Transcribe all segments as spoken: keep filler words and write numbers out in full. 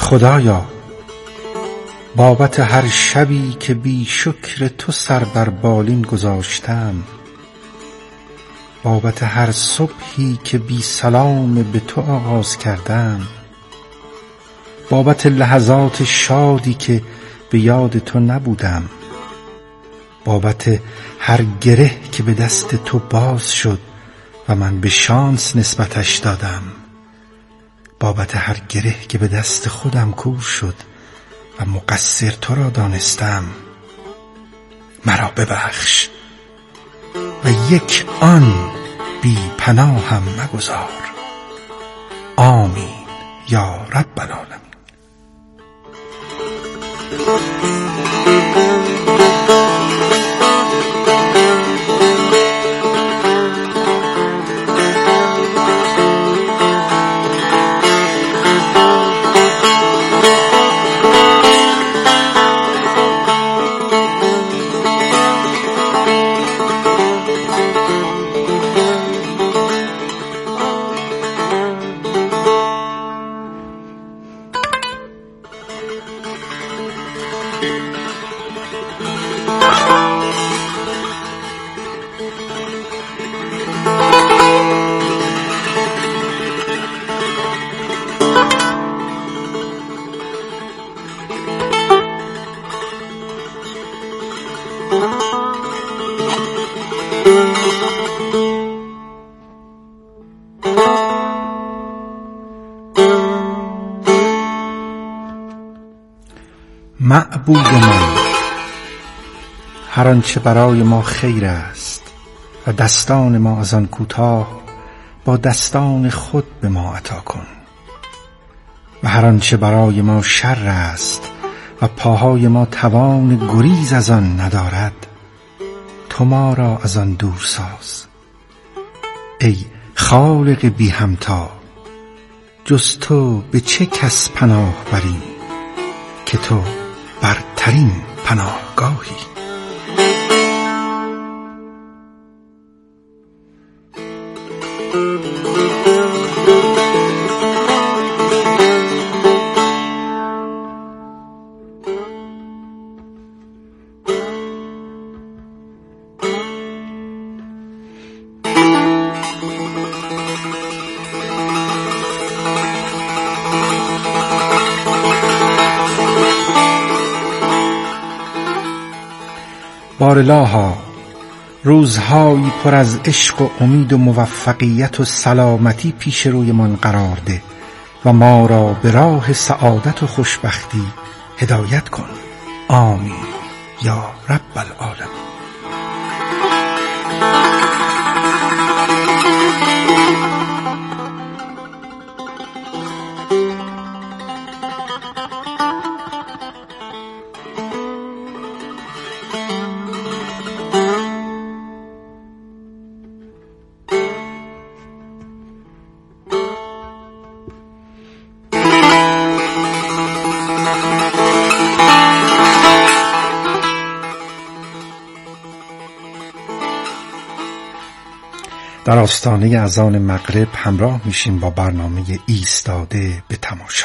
خدایا بابت هر شبی که بی شکر تو سر بر بالین گذاشتم، بابت هر صبحی که بی سلام به تو آغاز کردم، بابت لحظات شادی که به یاد تو نبودم، بابت هر گره که به دست تو باز شد و من به شانس نسبتش دادم، بابت هر گره که به دست خودم کور شد و مقصر تو را دانستم، مرا ببخش و یک آن بی پناهم مگذار. آمین یا رب العالمین. معبود ما، هر آنچه برای ما خیر است و دستان ما از آن کوتاه، با دستان خود به ما عطا کن، و هر آنچه برای ما شر است و پاهای ما توان گریز از آن ندارد، تو ما را از آن دور ساز. ای خالق بی همتا، جز تو به چه کس پناه بریم که تو برترین پناهگاهی. بارالها، روزهایی پر از عشق و امید و موفقیت و سلامتی پیش رویمان قرار ده و ما را به راه سعادت و خوشبختی هدایت کن. آمین یا رب العالمین. در آستانه اذان مغرب همراه میشیم با برنامه ایستاده به تماشا.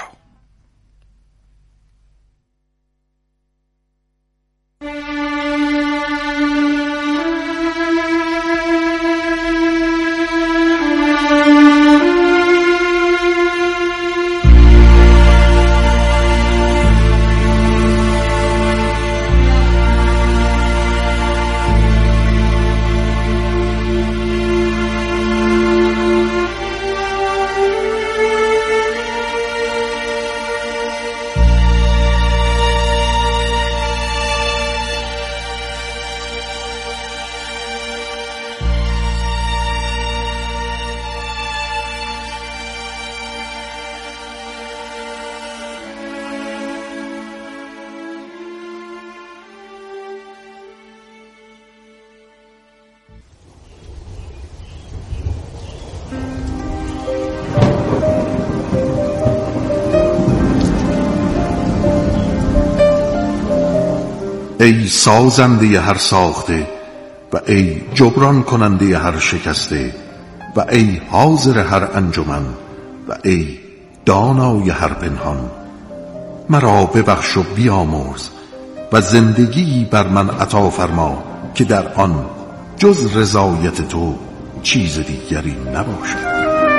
ای سازنده هر ساخته و ای جبران کننده هر شکسته و ای حاضر هر انجمن و ای دانای هر پنهان، مرا ببخش و بیامرز و زندگی بر من عطا فرما که در آن جز رضایت تو چیز دیگری نباشد.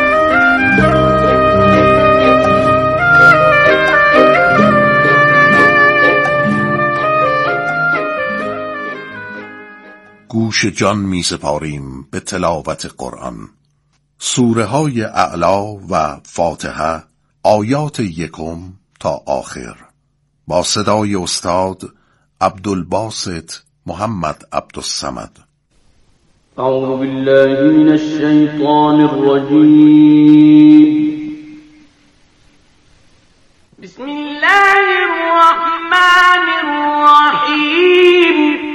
گوش جان می سپاریم به تلاوت قرآن. سوره های اعلی و فاتحه، آیات یکم تا آخر، با صدای استاد عبدالباسط محمد عبدالصمد. اعوذ بالله من الشیطان الرجیم. بسم الله الرحمن الرحیم.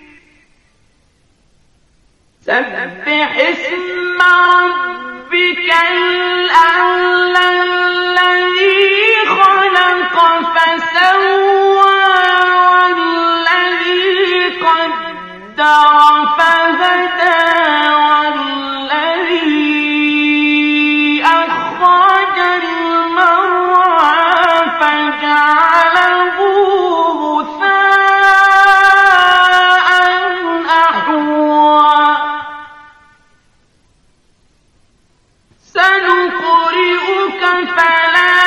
سبح اسم ربك الأعلى الذي خلق فسوى والذي قدر فهدى والذي أخرج المرعى فجعله غثاء أحوى. سنقرئك فلا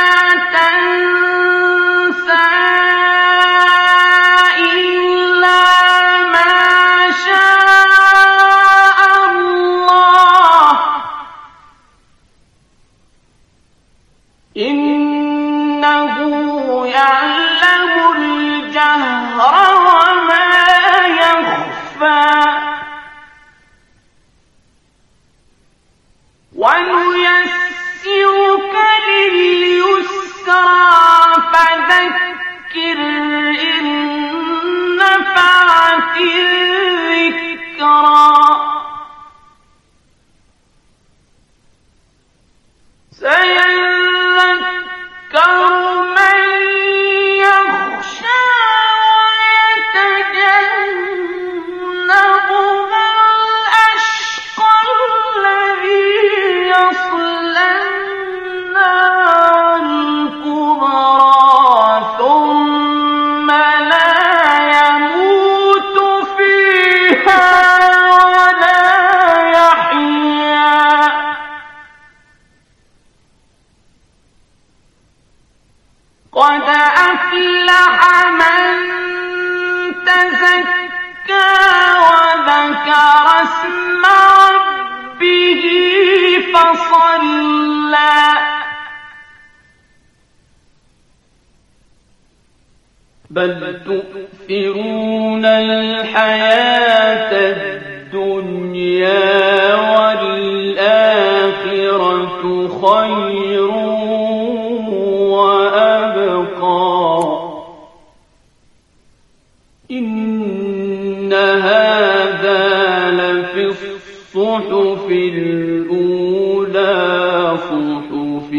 تنسى إلا ما شاء الله إنه يعلم الجهر وما يخفى. ونيسرك لليسرى فذكر إن نفعت الذكرى. سيذكر من يخشى ويتجنبها الأشقى الذي يصلى النار الكبرى ثم لا يموت فيها ولا يحيا. قد أفلح من تزكى وذكر اسم ربه فصلى. بل تؤثرون الحياة الدنيا والآخرة خير وأبقى. إن هذا لفي الصحف الأولى صحف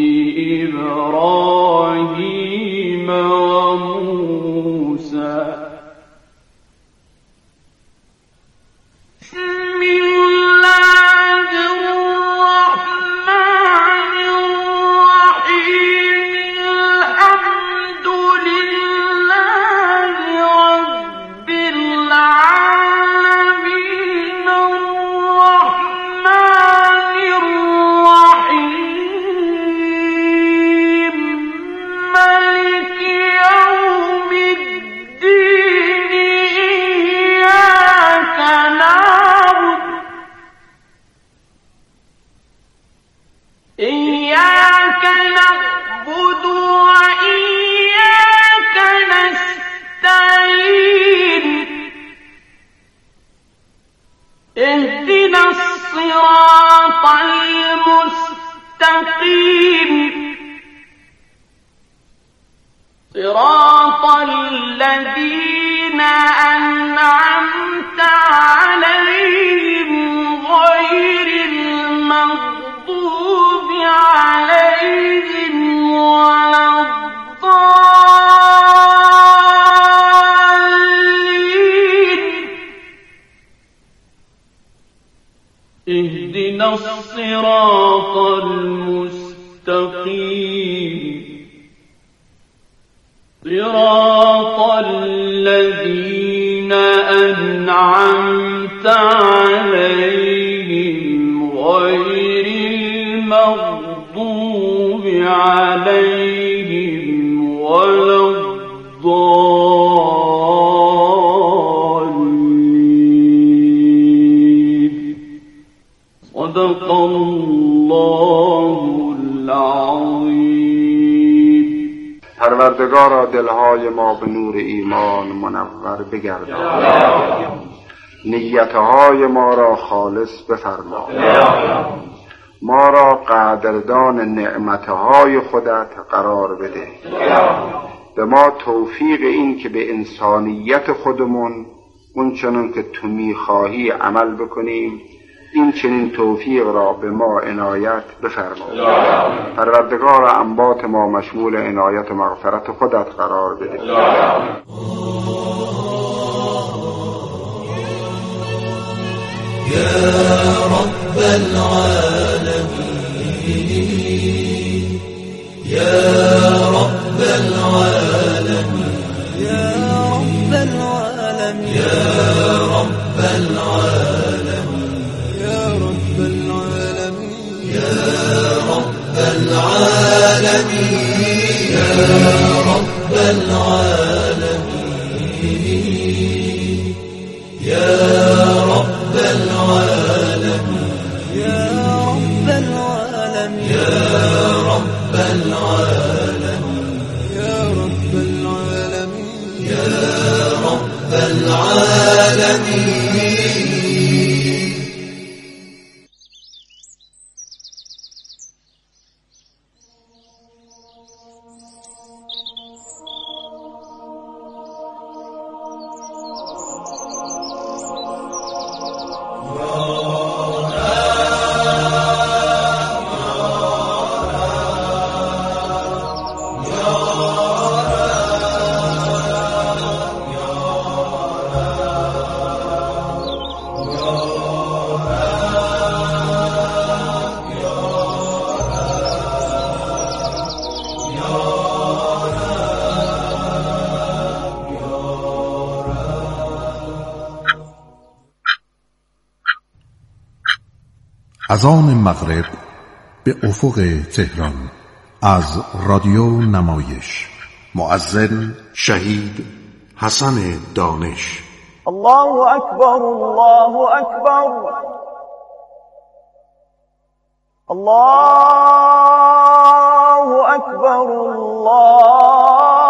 إبراهيم وموسى. بسم الله الرحمن الرحيم. الحمد لله رب العالمين الرحمن الرحيم مالك يوم الدين. إياك نعبد إياك نعبد وإياك نستعين. اهدنا الصراط المستقيم صراط الذين أنعمت عليهم غير المغضوب عليهم ولا الضالين. اهدنا الصراط المستقيم صراط الذين أنعمت عليهم غير المغضوب عليهم ولا الضالين. صدق الله العظيم. پروردگارا دلهای ما به نور ایمان منور بگردان، نیتهای ما را خالص بفرما، ما را قدردان نعمتهای خودت قرار بده، به ما توفیق این که به انسانیت خودمون اون چنان که تو میخواهی عمل بکنیم، این چنین توفیق را به ما عنایت بفرما. پروردگار انبات ما مشمول عنایت مغفرت خودت قرار بده. يا رب العالمين يا رب العالمين يا رب العالمين يا رب العالمين يا رب العالمين يا رب العالمين يا رب العالمين يا رب العالمين يا رب العالمين يا رب العالمين يا رب العالمين يا رب العالمين. اذان مغرب به افق تهران از رادیو نمایش. مؤذن شهید حسن دانش. الله اکبر الله اکبر الله اکبر الله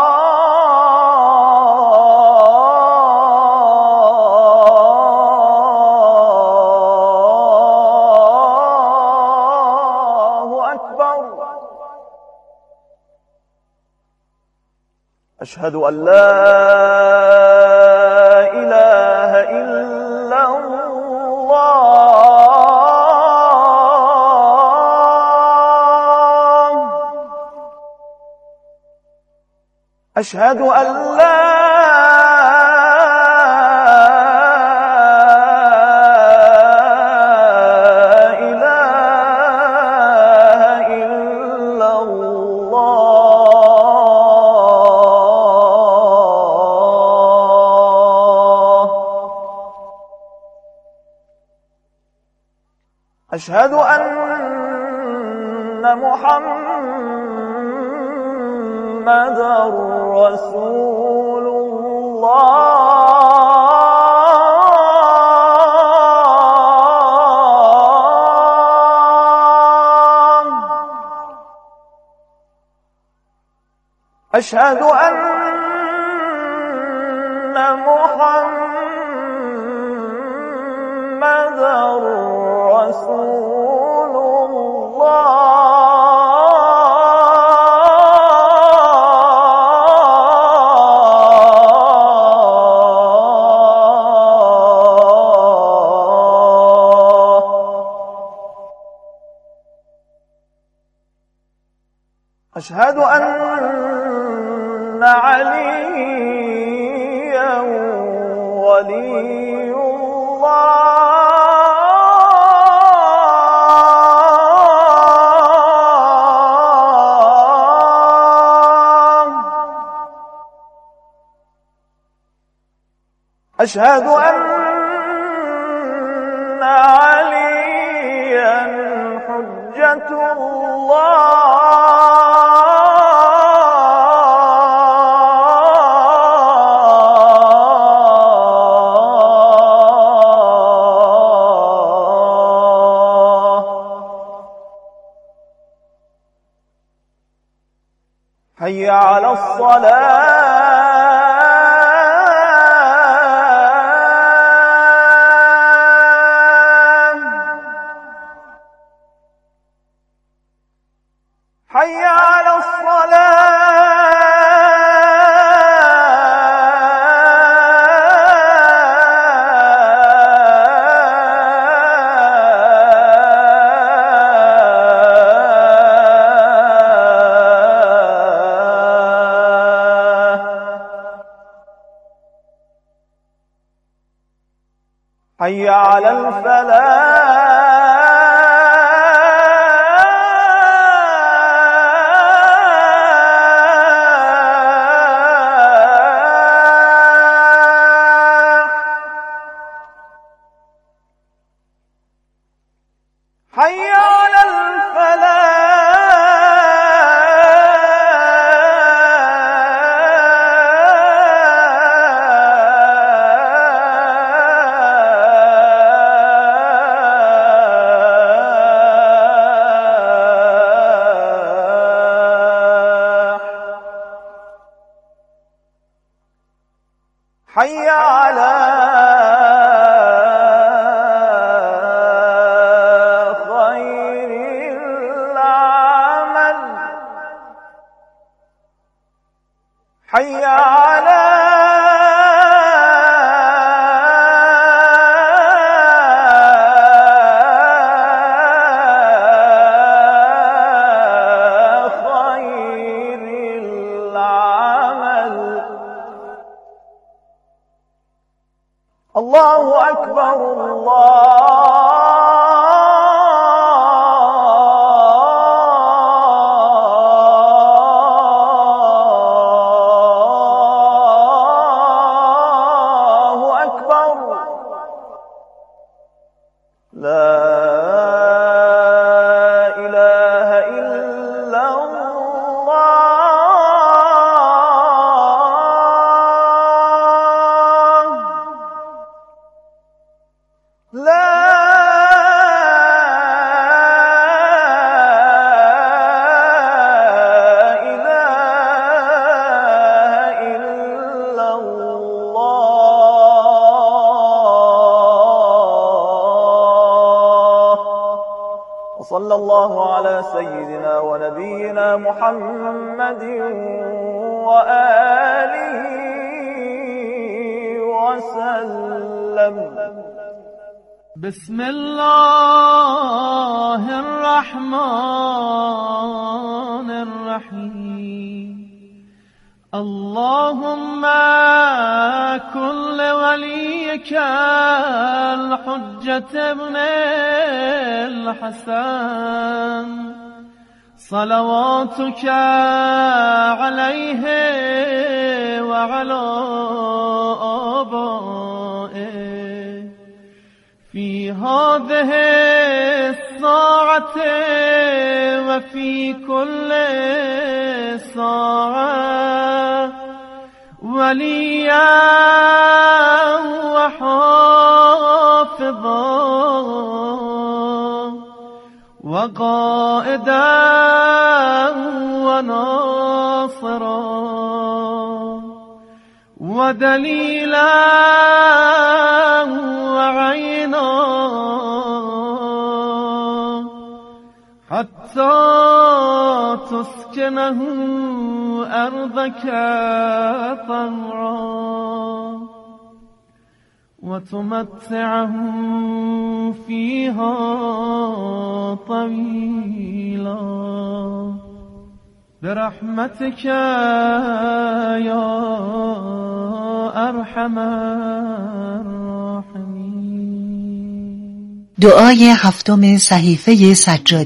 أشهد أن لا إله إلا الله أشهد أن لا أشهد أن محمدًا رسول الله أشهد أن محمدًا رسول الله أشهد أن عليا ولي الله أشهد أن عليا حجة الله حي على الصلاة حي على حي على الفلاح حي على حي على خير العمل حي على خير العمل الله أكبر الله أكبر لا إله إلا الله لا إله إلا الله وصلى الله على سيدنا ونبينا محمد وآله وسلم. بسم الله الرحمن الرحيم. اللهم كن لوليك الحجة ابن الحسن صلواتك عليه وعلى آبائه في هذه الساعة وفي كل ساعة وليا وحافظا وقائدا وناصرا ودليلا وعينا حتى تسكنه أرضك طوعا وتمتعه فيها طويلا برحمتك يا أرحم الراحمين. دعای هفتم صحیفه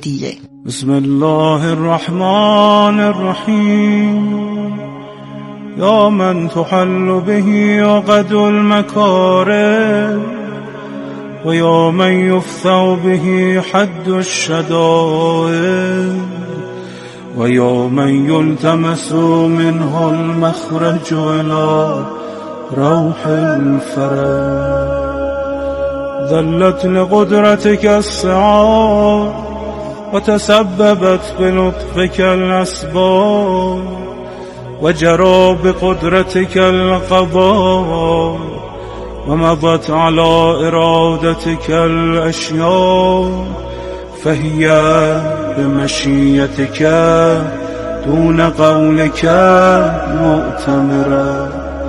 سجادیه. بسم الله الرحمن الرحیم. یا من تحل به عقد المکارم و یا من یفتح به حد الشدائد و یا من یلتمس منه المخرج الى روح الفرج. ذلت لقدرتك السعاد وتسببت بلطفك الأسباب وجرى بقدرتك القضاء ومضت على إرادتك الأشياء فهي بمشيتك دون قولك مؤتمرة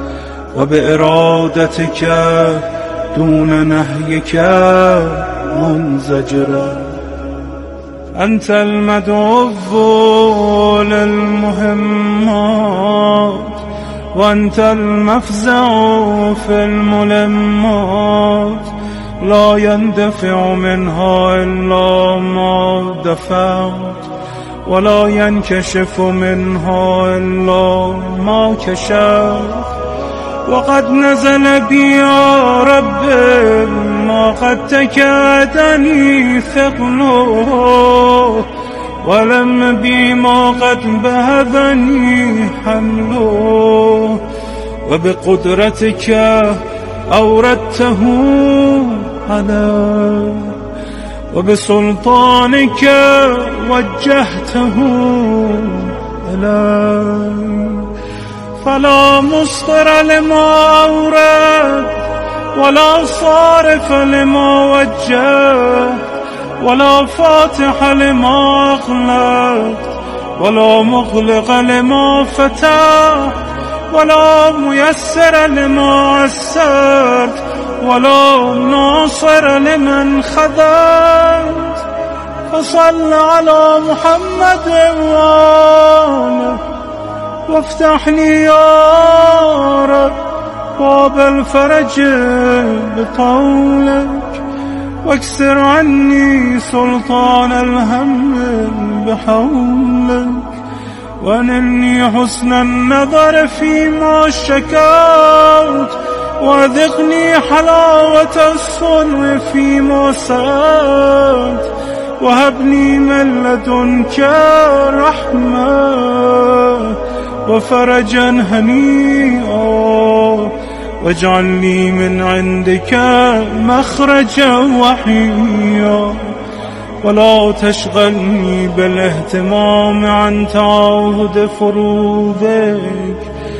وبإرادتك دون نهيك منزجرة. أنت المدعو للمهمات وأنت المفزع في الملمات لا يندفع منها إلا ما دفعت ولا ينكشف منها إلا ما كشفت. وقد نزل بي يا رب ما قد تكادني ثقله ولم بي ما قد بهذني حمله وبقدرتك أوردته علي وبسلطانك وجهته إلي فلا مصدر لما أورد ولا صارف لما وجه ولا فاتح لما أغلق ولا مغلق لما فتح ولا ميسر لما عسرت ولا ناصر لمن خذلت. فصل على محمد وآله وافتح لي يا رب باب الفرج بقولك واكسر عني سلطان الهم بحولك وانلني حسن النظر فيما شكوت وذقني حلاوة الصنع فيما سألت وهبني من لدنك رحمة وفرجا هنيئا واجعل لي من عندك مخرجا وحيا ولا تشغلني بالاهتمام عن تعاهد فروضك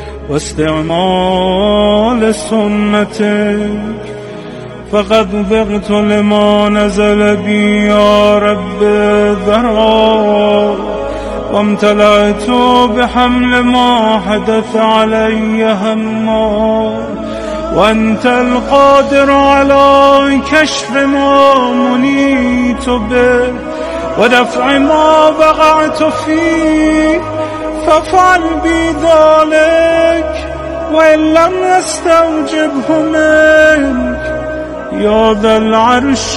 واستعمال سنتك. فقد ذقت لما نزل بي يا رب ذرا وامتلأت بحمل ما حدث علي هما وأنت القادر على كشف ما منيت به ودفع ما وقعت فيه فافعل بي ذلك وإن لم أستوجبه منك يا ذا العرش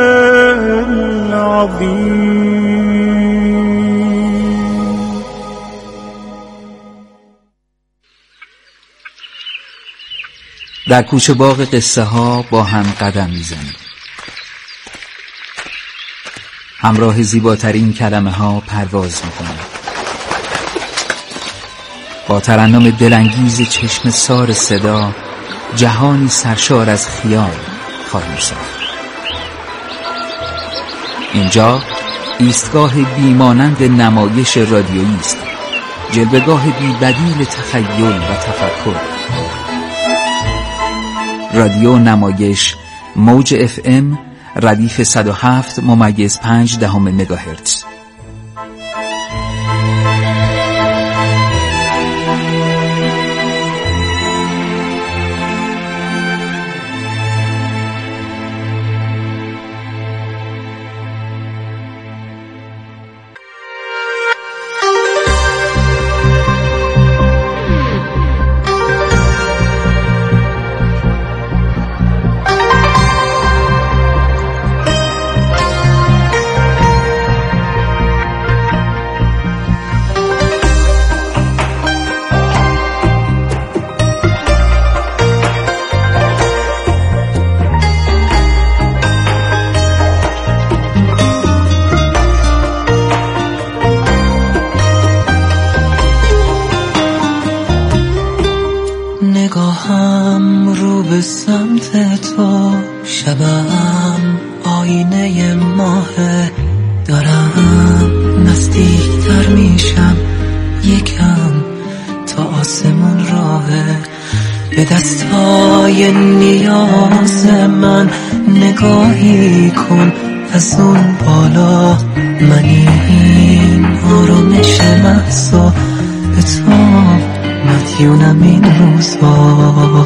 العظيم. در کوچه باغ قصه ها با هم قدم میزنیم. همراه زیباترین کلمه ها پرواز میکنیم. با ترنم دلانگیز چشم سار صدا جهانی سرشار از خیال خواهیم ساخت. اینجا ایستگاه بیمانند نمایش رادیویی است، جلوه‌گاه بی بدیل تخیل و تفکر. رادیو نمایش موج اف ام ردیف صد و هفت ممیز پنج دهم مگاهرتز. شبم آینه ماهه، دارم نزدیکتر میشم یکم تا آسمون راهه. به دستای نیاز من نگاهی کن از اون بالا، من این آرامش محضا به تو مدیونم این روزا.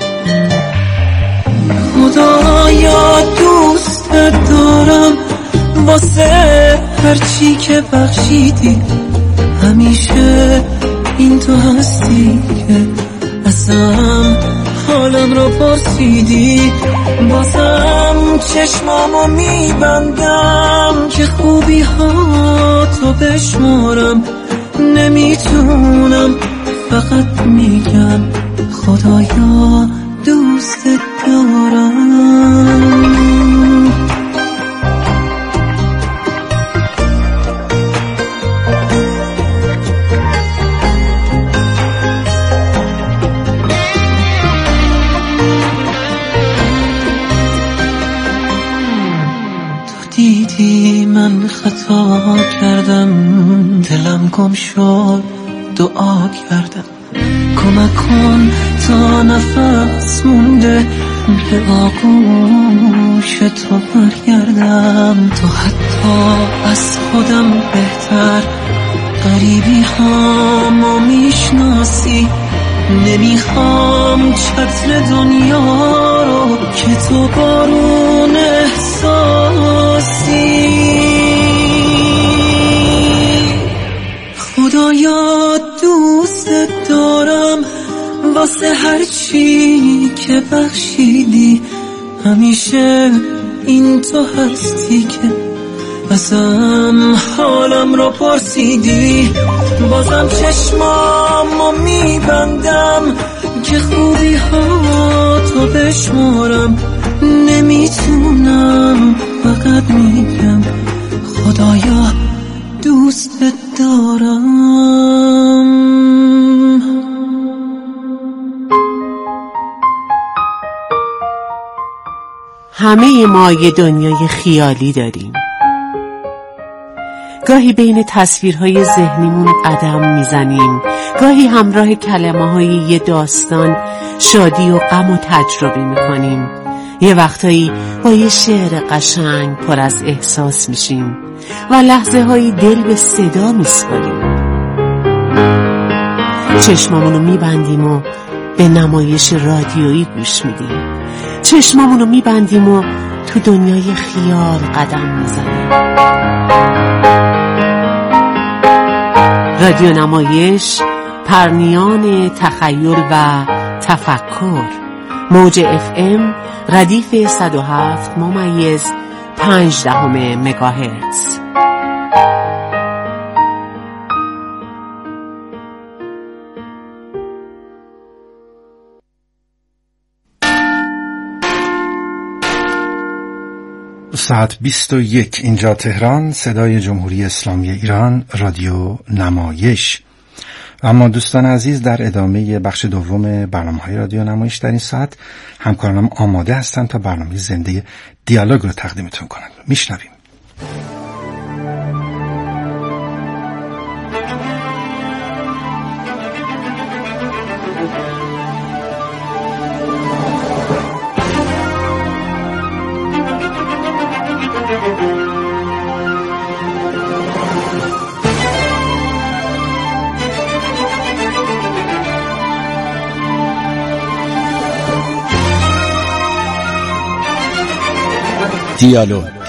خدایا دوست دارم واسه هرچی که بخشیدی، همیشه این تو هستی که ازم حالم رو پرسیدی. بازم چشمامو میبندم که خوبی ها تو بشمارم، نمیتونم فقط میگم خدایا دوست دارم. دیدی من خطا کردم، دلم گم شد دعا کردم، کمک کن تا نفس مونده به آغوش تو برگردم. تو حتی از خودم بهتر غریبی هامو میشناسی، نمیخوام چتر دنیا رو که تو بارون احساسی. خدایا دوست دارم واسه هرچی که بخشیدی، همیشه این تو هستی که ازم حالم رو پرسیدی. بازم چشمامو میبندم که خوبی ها تو بشمارم، نمیتونم فقط میگم خدایا دوست دارم. همه ما یه دنیای خیالی داریم، گاهی بین تصویرهای ذهنیمون قدم میزنیم، گاهی همراه کلمه های یه داستان شادی و غم و تجربه میکنیم، یه وقتایی با یه شعر قشنگ پر از احساس میشیم و لحظه هایی دل به صدا میسپاریم. چشمامونو میبندیم و به نمایش رادیویی گوش میدیم، چشمامونو میبندیم و تو دنیای خیال قدم میزنیم. رادیو نمایش، پرنیان تخیل و تفکر، موج اف ام ردیف صد و هفت ممیز پنج دهم مگاهرتز. ساعت بیست و یک اینجا تهران، صدای جمهوری اسلامی ایران، رادیو نمایش. اما دوستان عزیز، در ادامه بخش دوم برنامه‌های رادیو نمایش در این ساعت همکارانم آماده هستند تا برنامه زنده دیالوگ رو تقدیمتون کنند. میشنویم. دیالوگ